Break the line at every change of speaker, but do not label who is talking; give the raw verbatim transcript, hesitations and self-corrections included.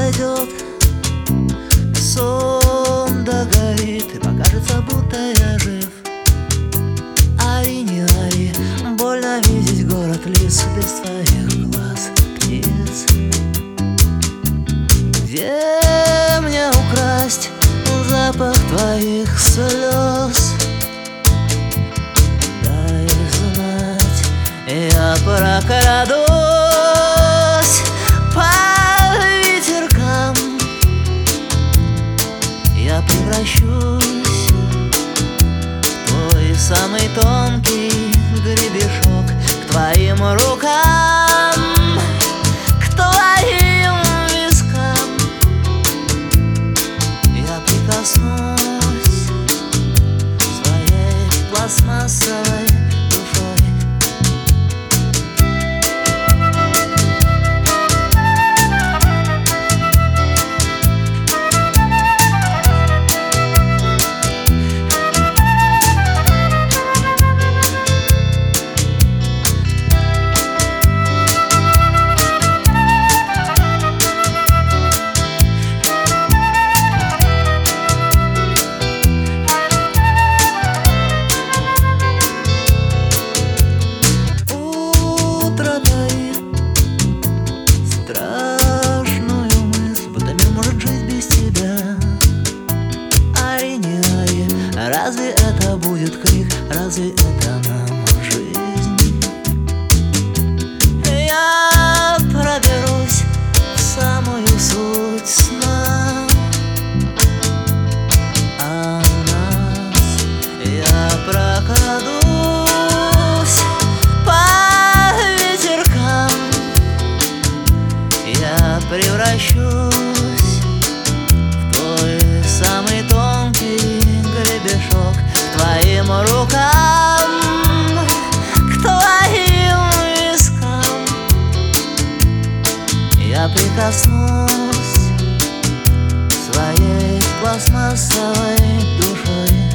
пройдет, сон догорит, и покажется, будто я жив. Ари, не ари, больно видеть город лис без твоих глаз, птиц. Где мне украсть запах твоих слез? Дай знать, я прокрадусь по ветеркам, я превращусь в твой самый тонкий гребешок, к твоим рукам, к твоим вискам. Я прикоснусь своей пластмассовой душой. Разве это будет крик? Разве это нам жизнь? Я проберусь в самую суть сна о нас. Я прокрадусь по ветеркам, я превращусь в твой самый тонкий гребешок, к твоим рукам, к твоим вискам. Я прикоснусь своей пластмассовой душой.